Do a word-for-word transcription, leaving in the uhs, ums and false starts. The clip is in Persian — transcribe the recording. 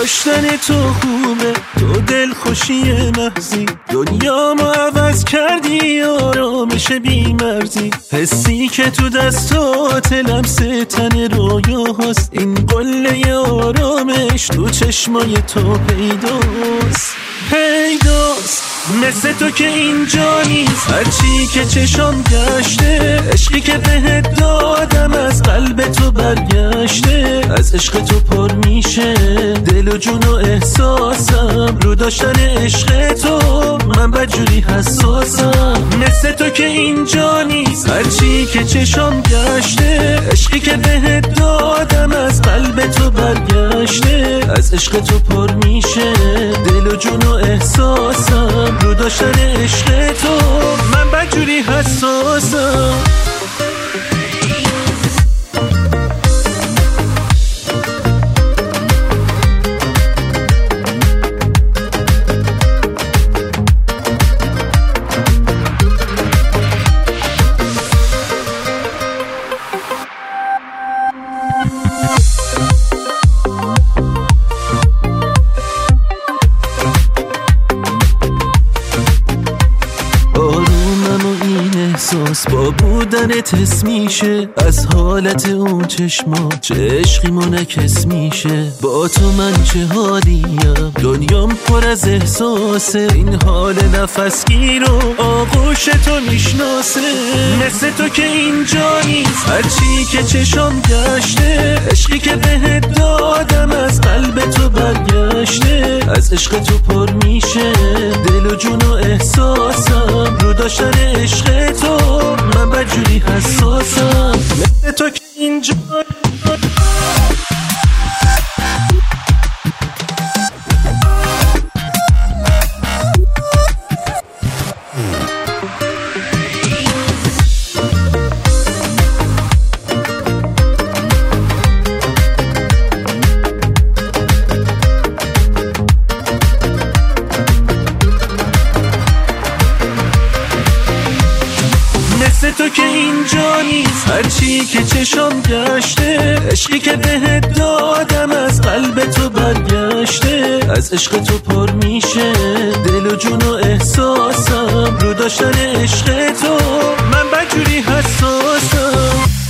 داشتن تو خوبه، تو دل خوشی محضی، دنیا ما عوض کردی آرامش بی مرزی. حسی که تو دستات لمس تن رویا هست، این قله آرامش تو چشمای تو پیداست پیداست. مثل تو که اینجا نیست، هرچی که چشام گشته، عشقی که بهت دادم از قلب تو برگشته. از عشق تو پر میشه دل و جون و احساسم، رو داشتن عشق تو من بدجوری حساسم. مثل تو که اینجا نیست، هرچی که چشام گشته، عشقی که بهت دادم از قلب تو برگشته. از عشق تو پر میشه دل و جون و احساسم، رو داشتن عشق تو من بدجوری حساسم. احساس با بودنت حس میشه، از حالت اون چشما چه عشقی منعکس میشه. با تو من چه حالیم، دنیام پر از احساسه، این حال نفسگیر و آغوش تو میشناسه. مثل تو که اینجا نیست، هرچی که چشام گشته، عشقی که بهت دادم از قلب تو برگشته. از عشق تو پر میشه دل و جون و احساسم، رو داشتن عشق تو من بدجوری حساسم. مثل تو که اینجا تو که اینجا نیست، هرچی که چشام گشته، عشقی که بهت دادم از قلب تو برگشته. از عشق تو پر میشه دل و جون و احساسم، رو داشتن عشق تو من بدجوری حساسم.